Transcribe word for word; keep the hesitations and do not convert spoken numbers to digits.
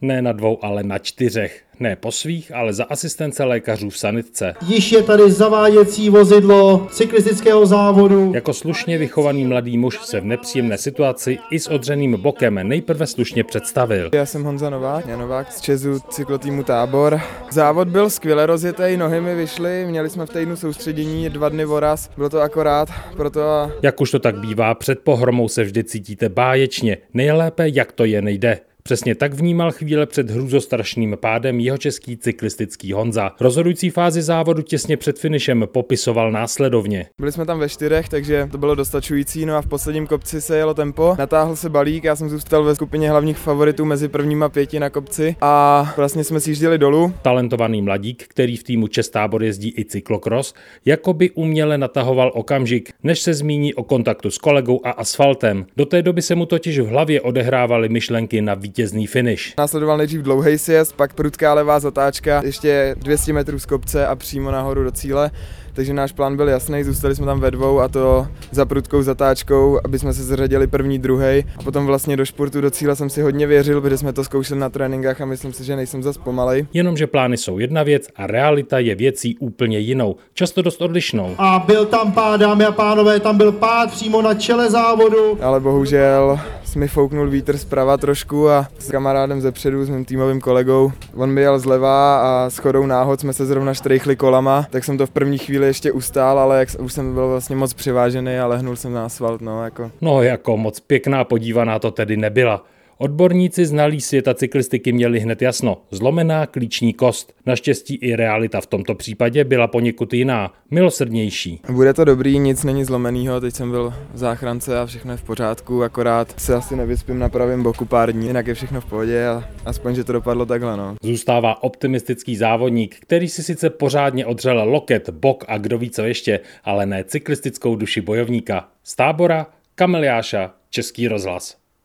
Ne na dvou, ale na čtyřech. Ne po svých, ale za asistence lékařů v sanitce. Již je tady zaváděcí vozidlo cyklistického závodu. Jako slušně vychovaný mladý muž se v nepříjemné situaci i s odřeným bokem nejprve slušně představil. Já jsem Honza Novák, já Novák z Česu cyklotýmu Tábor. Závod byl skvěle rozjetý, nohy mi vyšly, měli jsme v týdnu soustředění dva dny voraz, bylo to akorát, proto a... Jak už to tak bývá, před pohromou se vždy cítíte báječně, nejlépe jak to jen jde. Přesně tak vnímal chvíle před hrůzostrašným pádem jihočeský cyklistický Honza. Rozhodující fázi závodu těsně před finišem popisoval následovně. Byli jsme tam ve čtyřech, takže to bylo dostačující, no a v posledním kopci se jelo tempo, natáhl se balík, já jsem zůstal ve skupině hlavních favoritů mezi prvníma pěti na kopci a vlastně jsme si jížděli dolů. Talentovaný mladík, který v týmu Čes Tábor jezdí i cyklokros, jakoby uměle natahoval okamžik, než se zmíní o kontaktu s kolegou a asfaltem. Do té doby se mu totiž v hlavě odehrávaly myšlenky na vítězný finish. Následoval nejdřív dlouhý sjezd, pak prudká levá zatáčka, ještě dvě stě metrů z kopce a přímo nahoru do cíle. Takže náš plán byl jasný, zůstali jsme tam ve dvou a to za prudkou zatáčkou, aby jsme se zařadili první, druhý. A potom vlastně do športu, do cíle jsem si hodně věřil, protože jsme to zkoušeli na tréninkách a myslím si, že nejsem zas pomalej. Jenomže plány jsou jedna věc a realita je věcí úplně jinou, často dost odlišnou. A byl tam pád, dámy a pánové, tam byl pád přímo na čele závodu. Ale bohužel mi fouknul vítr zprava trošku a s kamarádem zepředu, s mým týmovým kolegou. On mi jel zleva a shodou náhod jsme se zrovna štrejchli kolama, tak jsem to v první chvíli ještě ustál, ale jak už jsem byl vlastně moc přivážený a lehnul jsem na asfalt, no jako. No jako moc pěkná podívaná to tedy nebyla. Odborníci znalí světa cyklistiky měli hned jasno. Zlomená klíční kost. Naštěstí i realita v tomto případě byla poněkud jiná, milosrdnější. Bude to dobrý, nic není zlomenýho, teď jsem byl v záchrance a všechno je v pořádku, akorát se asi nevyspím na pravém boku pár dní, jinak je všechno v pohodě a aspoň, že to dopadlo takhle, no. Zůstává optimistický závodník, který si sice pořádně odřel loket, bok a kdo ví co ještě, ale ne cyklistickou duši bojovníka. Z Tábora, Kamil Jáša, Český rozhlas.